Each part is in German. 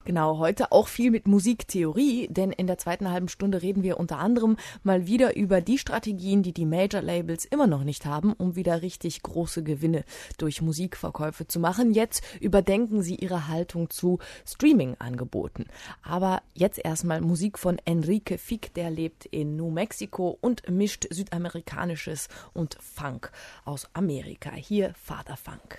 Genau, heute auch viel mit Musiktheorie, denn in der zweiten halben Stunde reden wir unter anderem mal wieder über die Strategien, die die Major-Labels immer noch nicht haben, um wieder richtig große Gewinne durch Musikverkäufe zu machen. Jetzt überdenken sie ihre Haltung zu Streaming-Angeboten. Aber jetzt erstmal Musik von Enrique Fick, der lebt in New Mexico und mischt Südamerikanisches und Funk aus Amerika. Hier Father Funk.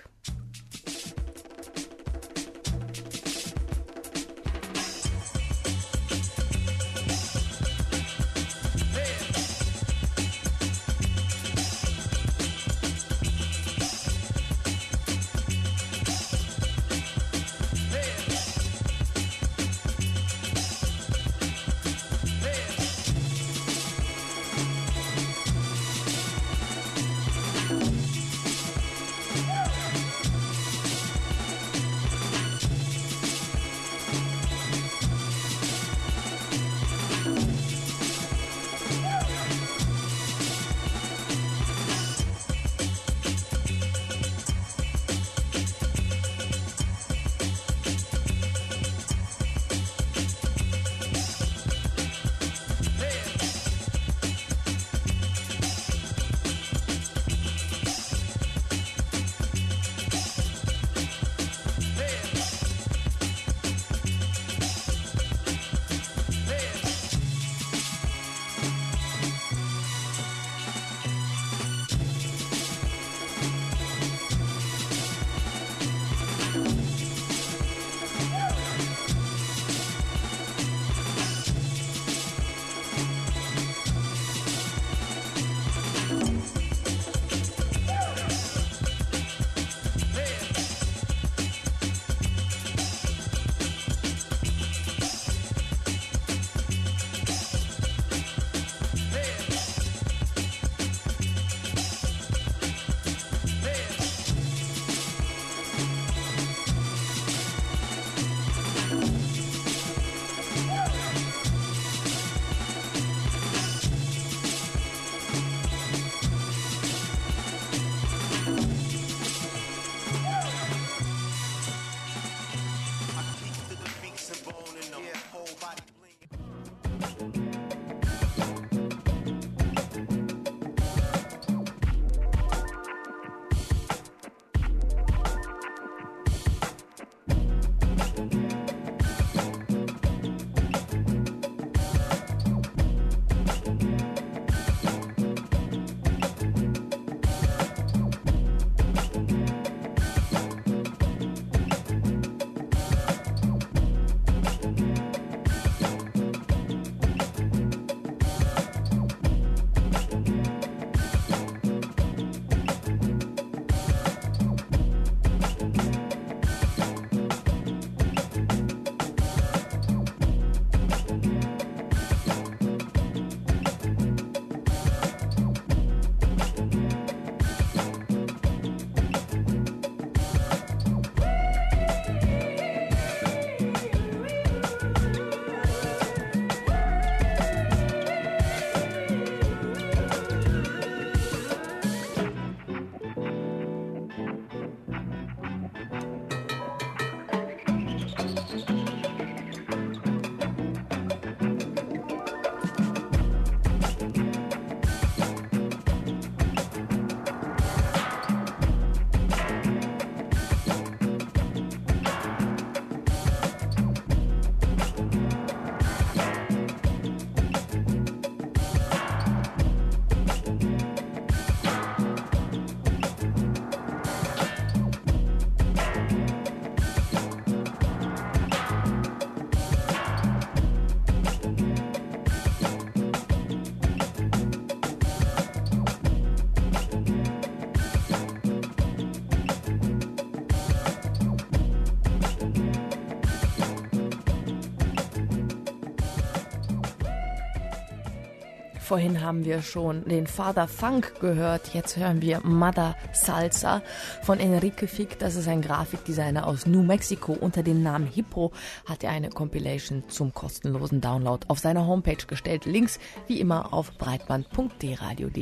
Vorhin haben wir schon den Father Funk gehört. Jetzt hören wir Mother Salsa von Enrique Fick. Das ist ein Grafikdesigner aus New Mexico. Unter dem Namen Hippo hat er eine Compilation zum kostenlosen Download auf seiner Homepage gestellt. Links wie immer auf breitband.dradio.de.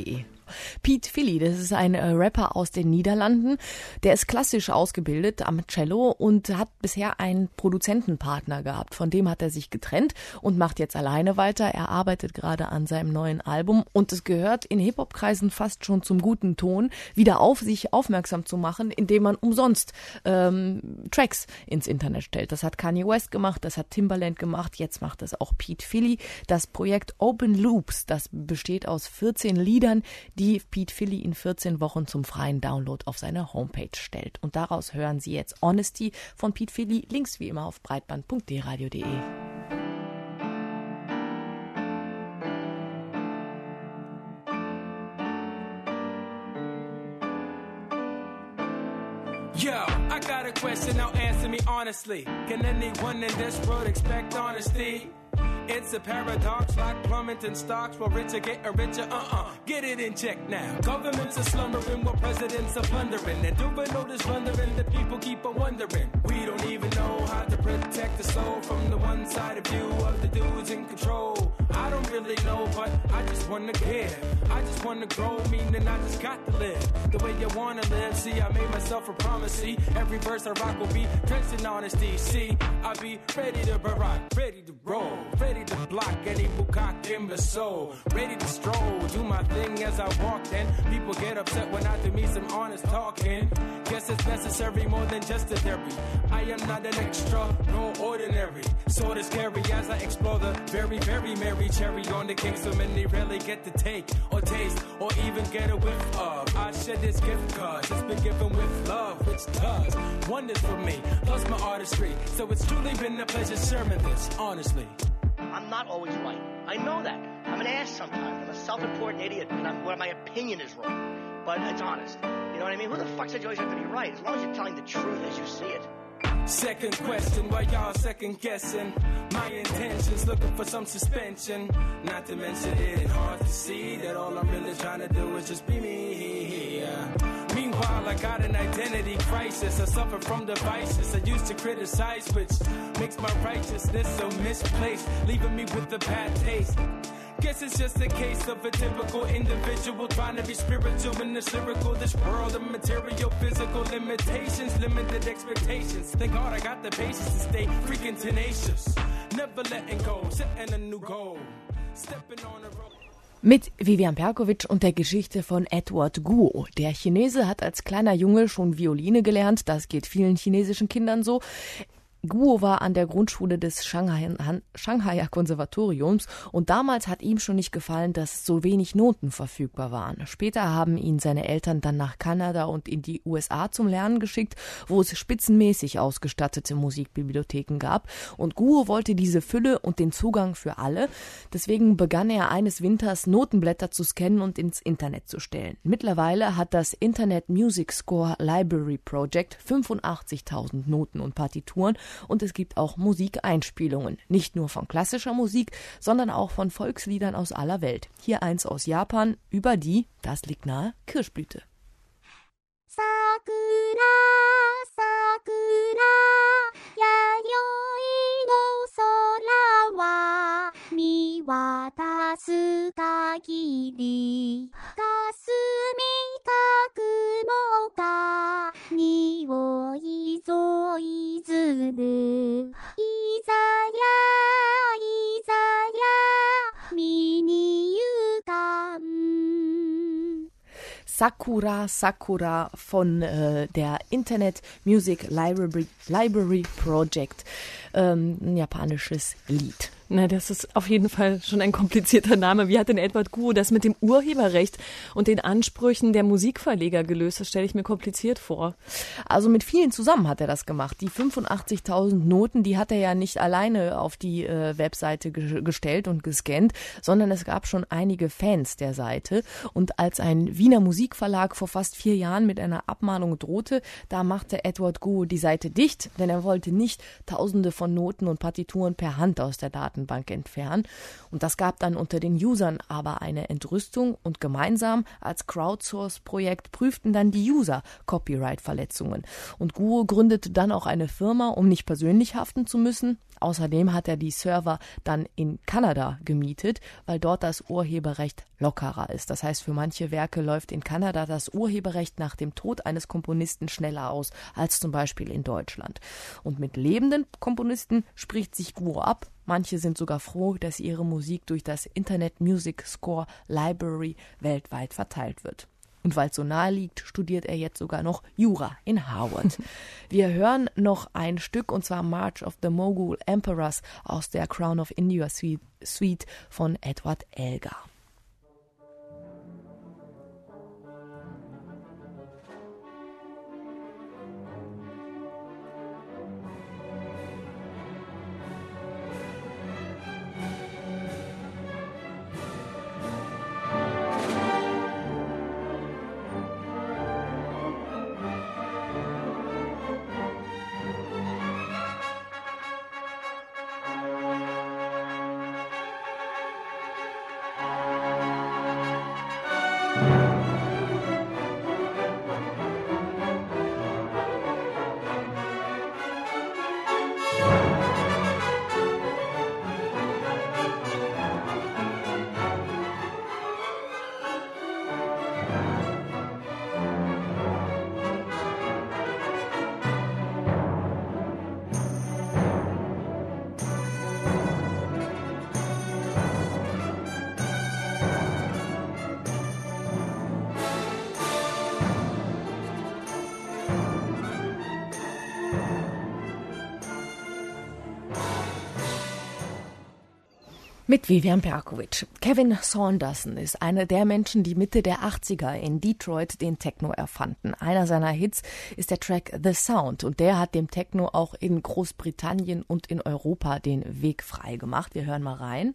Pete Philly, das ist ein Rapper aus den Niederlanden. Der ist klassisch ausgebildet am Cello und hat bisher einen Produzentenpartner gehabt. Von dem hat er sich getrennt und macht jetzt alleine weiter. Er arbeitet gerade an seinem neuen Album und es gehört in Hip-Hop-Kreisen fast schon zum guten Ton, wieder auf sich aufmerksam zu machen, indem man umsonst Tracks ins Internet stellt. Das hat Kanye West gemacht, das hat Timbaland gemacht, jetzt macht das auch Pete Philly. Das Projekt Open Loops, das besteht aus 14 Liedern, die Pete Philly in 14 Wochen zum freien Download auf seine Homepage stellt. Und daraus hören Sie jetzt Honesty von Pete Philly, links wie immer auf breitband.dradio.de. Yo, I got a question, now answer me honestly. Can anyone in this world expect honesty? It's a paradox like plummeting stocks. While richer getting richer, get it in check now. Governments are slumbering while presidents are plundering. And doing all this plundering, the people keep on wondering. We don't even know how to protect the soul from the one-sided view of the dudes in control. I don't really know, but I just wanna give. I just wanna grow, meaning I just got to live the way you wanna live. See, I made myself a promise. See, every verse I rock will be drenched in honesty. See, I'll be ready to barack, ready to roll, ready to block any bukak in the soul, ready to stroll, do my thing as I walk. Then people get upset when I do me some honest talking. Guess it's necessary more than just a therapy. I am not an extra, no ordinary. Sword is scary as I explore the very, very merry cherry on the cake. So many rarely get to take or taste or even get a whiff of. I shed this gift cause it's been given with love, which does wonders for me, plus my artistry. So it's truly been a pleasure sharing this, honestly. I'm not always right. I know that. I'm an ass sometimes. I'm a self-important idiot where my opinion is wrong. But it's honest. You know what I mean? Who the fuck said you always have to be right? As long as you're telling the truth as you see it. Second question, why y'all second guessing? My intentions, looking for some suspension. Not to mention it hard to see that all I'm really trying to do is just be me. Meanwhile, I got an identity crisis. I suffer from devices I used to criticize, which makes my righteousness so misplaced, leaving me with a bad taste. Guess it's just a case of a typical individual trying to be spiritual in this lyrical, this world of material, physical limitations, limited expectations. Thank God I got the patience to stay freaking tenacious. Never letting go, setting a new goal, stepping on the road. Mit Vivian Perkovic und der Geschichte von Edward Guo. Der Chinese hat als kleiner Junge schon Violine gelernt, das geht vielen chinesischen Kindern so. Guo war an der Grundschule des Shanghaier Konservatoriums und damals hat ihm schon nicht gefallen, dass so wenig Noten verfügbar waren. Später haben ihn seine Eltern dann nach Kanada und in die USA zum Lernen geschickt, wo es spitzenmäßig ausgestattete Musikbibliotheken gab. Und Guo wollte diese Fülle und den Zugang für alle. Deswegen begann er eines Winters Notenblätter zu scannen und ins Internet zu stellen. Mittlerweile hat das Internet Music Score Library Project 85.000 Noten und Partituren. Und es gibt auch Musikeinspielungen, nicht nur von klassischer Musik, sondern auch von Volksliedern aus aller Welt. Hier eins aus Japan über die, das liegt nahe, Kirschblüte. Sakura, Sakura, yayoi no sora wa miwatasu kagiri, kasumi kakumo ka nioi zo izuru, izaya, izaya, mi ni yukan. Sakura, Sakura von der Internet Music Library Project, ein japanisches Lied. Na, das ist auf jeden Fall schon ein komplizierter Name. Wie hat denn Edward Guo das mit dem Urheberrecht und den Ansprüchen der Musikverleger gelöst? Das stelle ich mir kompliziert vor. Also mit vielen zusammen hat er das gemacht. Die 85.000 Noten, die hat er ja nicht alleine auf die Webseite gestellt und gescannt, sondern es gab schon einige Fans der Seite. Und als ein Wiener Musikverlag vor fast 4 Jahren mit einer Abmahnung drohte, da machte Edward Guo die Seite dicht, denn er wollte nicht Tausende von Noten und Partituren per Hand aus der Datenbank Datenbank entfernen. Und das gab dann unter den Usern aber eine Entrüstung und gemeinsam als Crowdsource-Projekt prüften dann die User Copyright-Verletzungen. Und Guo gründete dann auch eine Firma, um nicht persönlich haften zu müssen. Außerdem hat er die Server dann in Kanada gemietet, weil dort das Urheberrecht lockerer ist. Das heißt, für manche Werke läuft in Kanada das Urheberrecht nach dem Tod eines Komponisten schneller aus als zum Beispiel in Deutschland. Und mit lebenden Komponisten spricht sich Guo ab. Manche sind sogar froh, dass ihre Musik durch das Internet Music Score Library weltweit verteilt wird. Und weil es so nahe liegt, studiert er jetzt sogar noch Jura in Harvard. Wir hören noch ein Stück, und zwar March of the Mogul Emperors aus der Crown of India Suite von Edward Elgar. Mit Vivian Perkovic. Kevin Saunderson ist einer der Menschen, die Mitte der 80er in Detroit den Techno erfanden. Einer seiner Hits ist der Track The Sound und der hat dem Techno auch in Großbritannien und in Europa den Weg frei gemacht. Wir hören mal rein.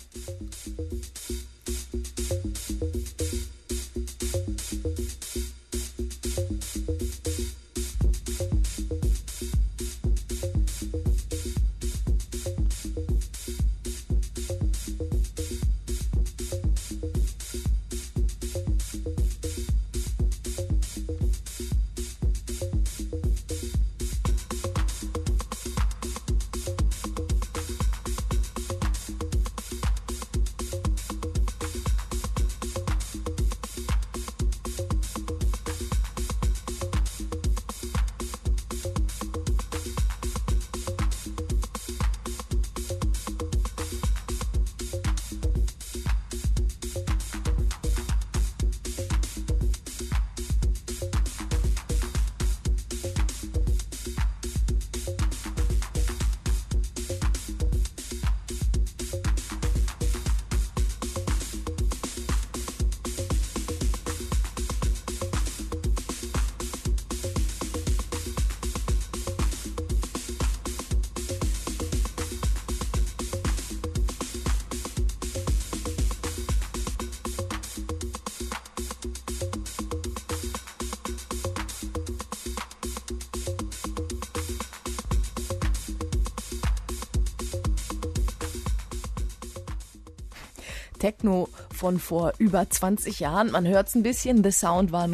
Techno von vor über 20 Jahren. Man hört es ein bisschen. The Sound war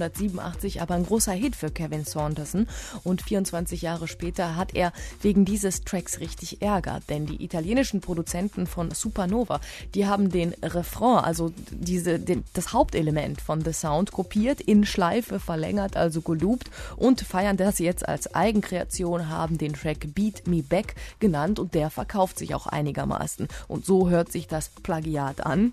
1987 aber ein großer Hit für Kevin Saunderson. Und 24 Jahre später hat er wegen dieses Tracks richtig Ärger. Denn die italienischen Produzenten von Supernova, die haben den Refrain, also das Hauptelement von The Sound, kopiert, in Schleife verlängert, also geloopt und feiern das jetzt als Eigenkreation, haben den Track Beat Me Back genannt und der verkauft sich auch einigermaßen. Und so hört sich das Plagiat an.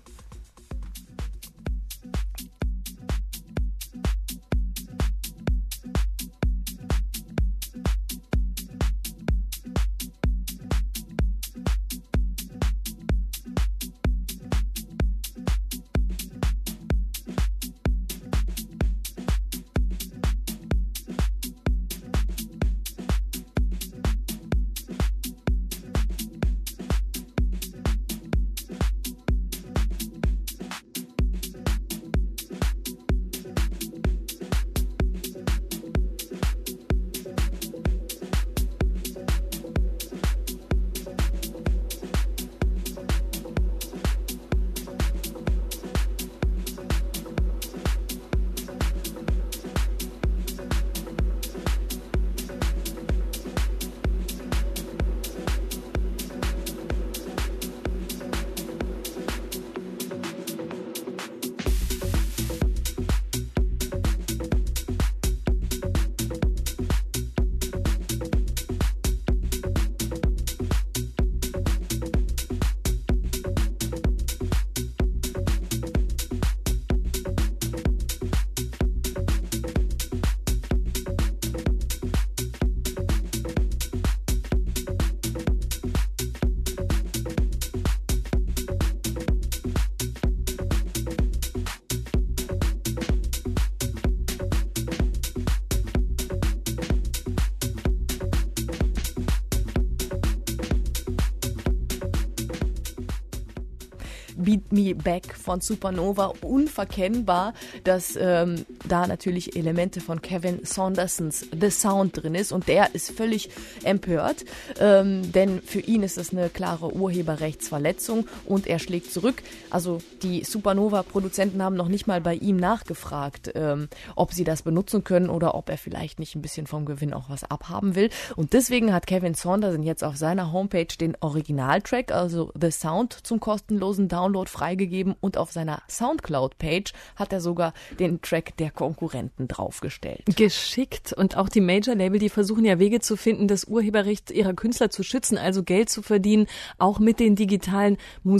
Beat Me Back von Supernova unverkennbar, dass da natürlich Elemente von Kevin Saundersons The Sound drin ist und der ist völlig empört, denn für ihn ist es eine klare Urheberrechtsverletzung und er schlägt zurück. Also die Supernova-Produzenten haben noch nicht mal bei ihm nachgefragt, ob sie das benutzen können oder ob er vielleicht nicht ein bisschen vom Gewinn auch was abhaben will. Und deswegen hat Kevin Saunderson jetzt auf seiner Homepage den Originaltrack, also The Sound, zum kostenlosen Download freigegeben und auf seiner Soundcloud-Page hat er sogar den Track der Konkurrenten draufgestellt. Geschickt. Und auch die Major-Label, die versuchen ja Wege zu finden, das Urheberrecht ihrer Künstler zu schützen, also Geld zu verdienen, auch mit den digitalen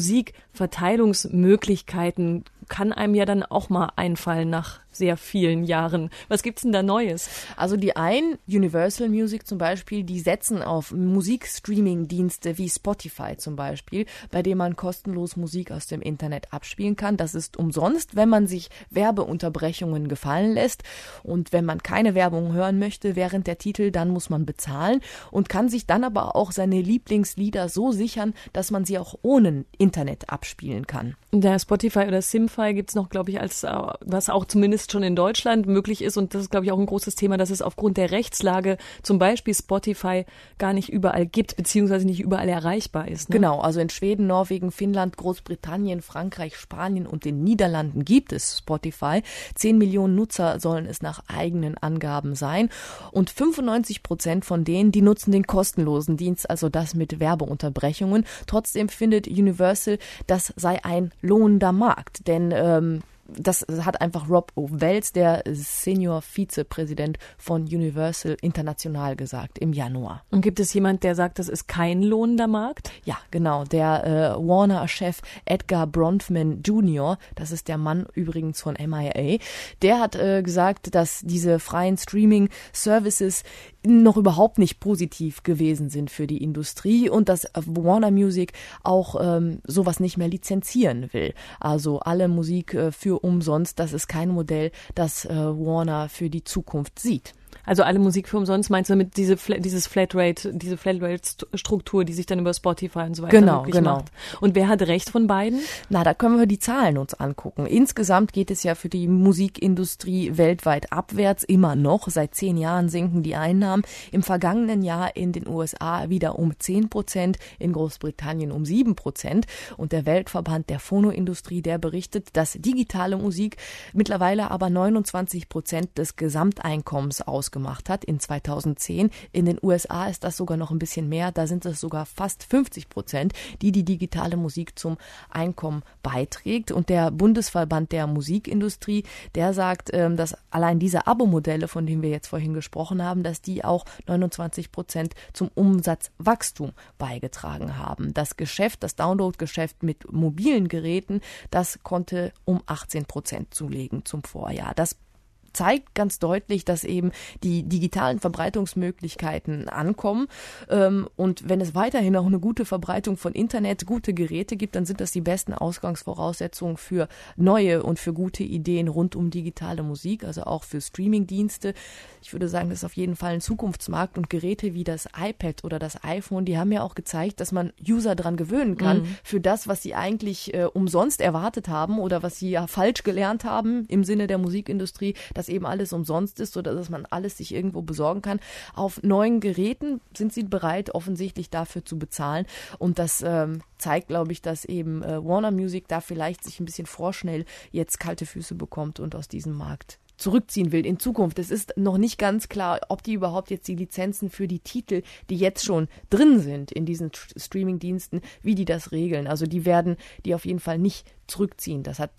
Musikverteilungsmöglichkeiten. Kann einem ja dann auch mal einfallen nach sehr vielen Jahren. Was gibt's denn da Neues? Also die einen, Universal Music zum Beispiel, die setzen auf Musikstreaming-Dienste wie Spotify zum Beispiel, bei dem man kostenlos Musik aus dem Internet abspielen kann. Das ist umsonst, wenn man sich Werbeunterbrechungen gefallen lässt. Und wenn man keine Werbung hören möchte während der Titel, dann muss man bezahlen und kann sich dann aber auch seine Lieblingslieder so sichern, dass man sie auch ohne Internet abspielen kann. Der Spotify oder Simfy gibt's noch, glaube ich, als was auch zumindest schon in Deutschland möglich ist. Und das ist, glaube ich, auch ein großes Thema, dass es aufgrund der Rechtslage zum Beispiel Spotify gar nicht überall gibt, beziehungsweise nicht überall erreichbar ist. Ne? Genau, also in Schweden, Norwegen, Finnland, Großbritannien, Frankreich, Spanien und den Niederlanden gibt es Spotify. 10 Millionen Nutzer sollen es nach eigenen Angaben sein. Und 95% von denen, die nutzen den kostenlosen Dienst, also das mit Werbeunterbrechungen. Trotzdem findet Universal, das sei ein lohnender Markt, denn das hat einfach Rob Wells, der Senior Vizepräsident von Universal International, gesagt im Januar. Und gibt es jemand, der sagt, das ist kein lohnender Markt? Ja, genau. Der Warner-Chef Edgar Bronfman Jr., das ist der Mann übrigens von MIA, der hat gesagt, dass diese freien Streaming-Services noch überhaupt nicht positiv gewesen sind für die Industrie und dass Warner Music auch sowas nicht mehr lizenzieren will. Also alle Musik für umsonst, das ist kein Modell, das Warner für die Zukunft sieht. Also alle Musik für umsonst, meinst du damit diese Flatrate-Struktur, die sich dann über Spotify und so weiter möglich macht? Und wer hat recht von beiden? Na, da können wir die Zahlen uns angucken. Insgesamt geht es ja für die Musikindustrie weltweit abwärts, immer noch. Seit 10 Jahren sinken die Einnahmen. Im vergangenen Jahr in den USA wieder um 10%, in Großbritannien um 7%. Und der Weltverband der Phonoindustrie, der berichtet, dass digitale Musik mittlerweile aber 29% des Gesamteinkommens ausgemacht hat in 2010. In den USA ist das sogar noch ein bisschen mehr. Da sind es sogar fast 50%, die digitale Musik zum Einkommen beiträgt. Und der Bundesverband der Musikindustrie, der sagt, dass allein diese Abo-Modelle, von denen wir jetzt vorhin gesprochen haben, dass die auch 29% zum Umsatzwachstum beigetragen haben. Das Geschäft, das Download-Geschäft mit mobilen Geräten, das konnte um 18% zulegen zum Vorjahr. Das zeigt ganz deutlich, dass eben die digitalen Verbreitungsmöglichkeiten ankommen. Und wenn es weiterhin auch eine gute Verbreitung von Internet, gute Geräte gibt, dann sind das die besten Ausgangsvoraussetzungen für neue und für gute Ideen rund um digitale Musik, also auch für Streamingdienste. Ich würde sagen, das ist auf jeden Fall ein Zukunftsmarkt und Geräte wie das iPad oder das iPhone, die haben ja auch gezeigt, dass man User dran gewöhnen kann für das, was sie eigentlich umsonst erwartet haben oder was sie ja falsch gelernt haben im Sinne der Musikindustrie, dass eben alles umsonst ist oder dass man alles sich irgendwo besorgen kann. Auf neuen Geräten sind sie bereit, offensichtlich dafür zu bezahlen. Und das zeigt, glaube ich, dass eben Warner Music da vielleicht sich ein bisschen vorschnell jetzt kalte Füße bekommt und aus diesem Markt zurückziehen will in Zukunft. Es ist noch nicht ganz klar, ob die überhaupt jetzt die Lizenzen für die Titel, die jetzt schon drin sind in diesen Streaming-Diensten, wie die das regeln. Also die werden die auf jeden Fall nicht zurückziehen. Das hat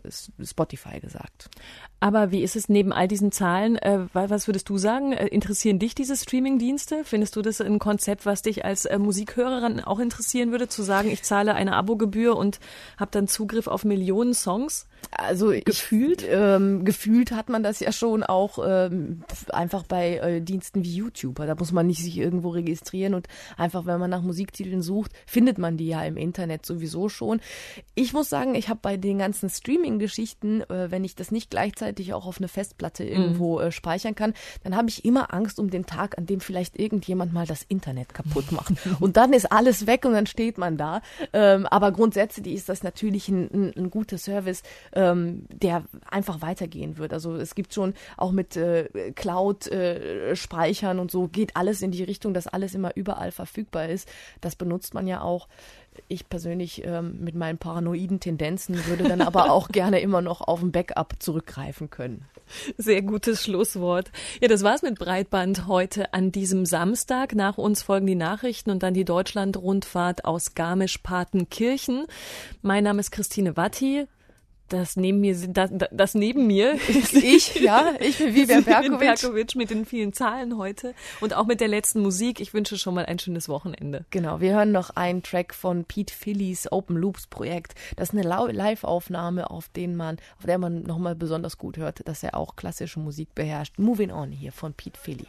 Spotify gesagt. Aber wie ist es neben all diesen Zahlen? Was würdest du sagen? Interessieren dich diese Streaming-Dienste? Findest du das ein Konzept, was dich als Musikhörerin auch interessieren würde, zu sagen, ich zahle eine Abogebühr und habe dann Zugriff auf Millionen Songs? Also gefühlt? Gefühlt hat man das ja schon auch einfach bei Diensten wie YouTube. Da muss man nicht sich irgendwo registrieren und einfach, wenn man nach Musiktiteln sucht, findet man die ja im Internet sowieso schon. Ich muss sagen, ich habe bei den ganzen Streaming-Geschichten, wenn ich das nicht gleichzeitig auch auf eine Festplatte irgendwo speichern kann, dann habe ich immer Angst um den Tag, an dem vielleicht irgendjemand mal das Internet kaputt macht. Und dann ist alles weg und dann steht man da. Aber grundsätzlich ist das natürlich ein guter Service, der einfach weitergehen wird. Also es gibt schon auch mit Cloud-Speichern und so, geht alles in die Richtung, dass alles immer überall verfügbar ist. Das benutzt man ja auch. Ich persönlich mit meinen paranoiden Tendenzen würde dann aber auch gerne immer noch auf ein Backup zurückgreifen können. Sehr gutes Schlusswort. Ja, das war's mit Breitband heute an diesem Samstag. Nach uns folgen die Nachrichten und dann die Deutschland-Rundfahrt aus Garmisch-Partenkirchen. Mein Name ist Christine Watti. Das neben mir ist ich bin Vivian Perkovic mit den vielen Zahlen heute und auch mit der letzten Musik. Ich wünsche schon mal ein schönes Wochenende. Genau, wir hören noch einen Track von Pete Phillys Open Loops Projekt. Das ist eine Live-Aufnahme, auf der man nochmal besonders gut hört, dass er auch klassische Musik beherrscht. Moving On hier von Pete Philly.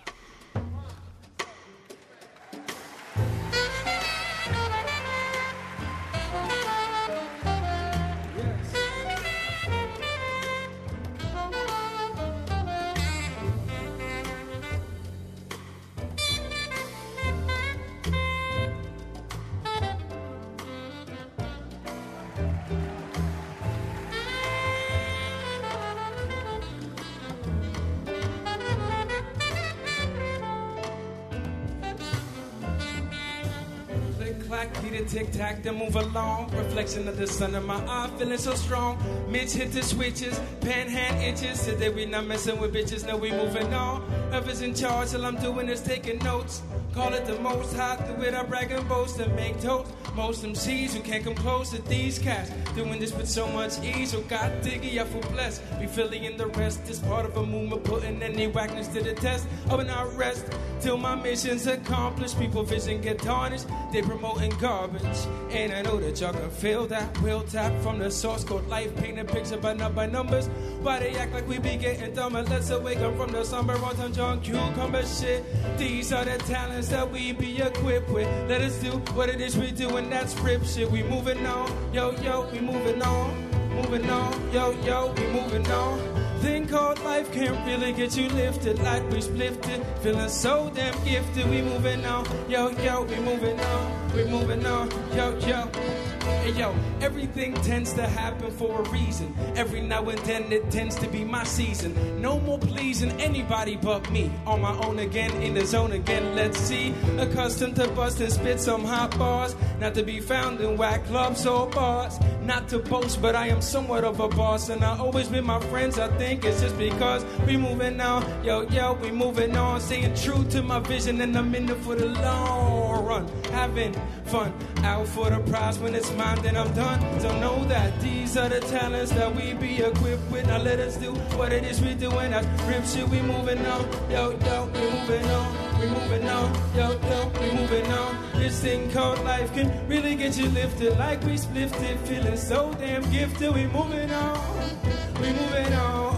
Need a tic-tac to move along. Reflection of the sun in my eye, feeling so strong. Mitch hit the switches, pen hand itches. Said that we not messing with bitches, now we moving on. Whoever's in charge, all I'm doing is taking notes. Call it the most high, do it, I brag and boast and make toast. Most MCs who can't come close to these cats. Doing this with so much ease, so God diggy, I feel blessed. Be filling in the rest, this part of a movement, putting any whackness to the test. I will not rest till my mission's accomplished. People vision get tarnished, they promoting garbage. And I know that y'all can feel that. We'll tap from the source code life, paint a picture but not by numbers. Why they act like we be getting dumber? Let's awaken from the slumber on some John Cucumber shit. These are the talents that we be equipped with. Let us do what it is we do, and that's rip shit. We moving on, yo, yo, we moving on. Moving on, yo, yo, we moving on. Thing called life can't really get you lifted like we splifted. Feeling so damn gifted, we moving on, yo, yo, we moving on. We moving on, yo, yo. Hey yo, everything tends to happen for a reason. Every now and then it tends to be my season. No more pleasing anybody but me. On my own again, in the zone again, let's see. Accustomed to bust and spit some hot bars. Not to be found in whack clubs or bars. Not to boast, but I am somewhat of a boss. And I always with my friends, I think it's just because we moving on. Yo, yo, we moving on. Staying true to my vision and I'm in it for the long run. Having fun, out for the prize. When it's mine, then I'm done. So know that these are the talents that we be equipped with. Now let us do what it is we doing. That's rip shit, we moving on. Yo, yo, we moving on. We moving on. Yo, yo, we moving on. This thing called life can really get you lifted like we splifted. Feeling so damn gifted. We moving on. We moving on.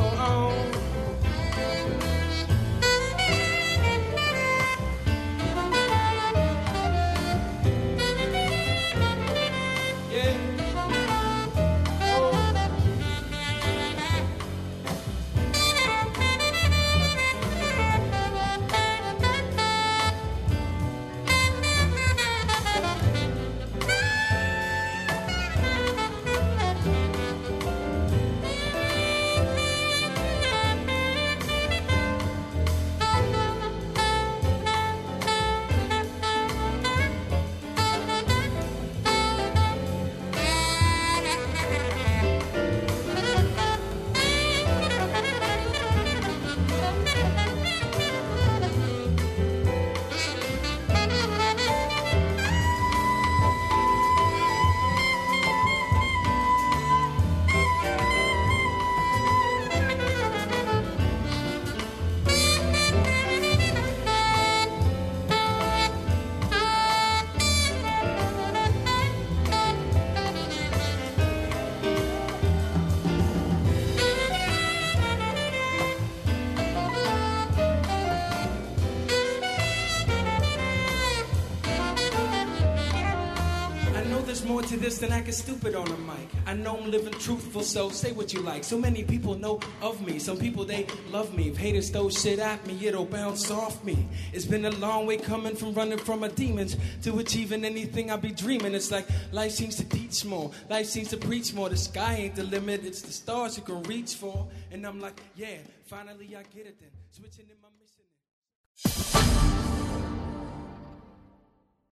more to this than acting stupid on a mic. I know I'm living truthful, so say what you like. So many people know of me. Some people, they love me. If haters throw shit at me, it'll bounce off me. It's been a long way coming from running from my demons to achieving anything I be dreaming. It's like life seems to teach more. Life seems to preach more. The sky ain't the limit. It's the stars you can reach for. And I'm like, yeah, finally I get it then. Switching in my mission.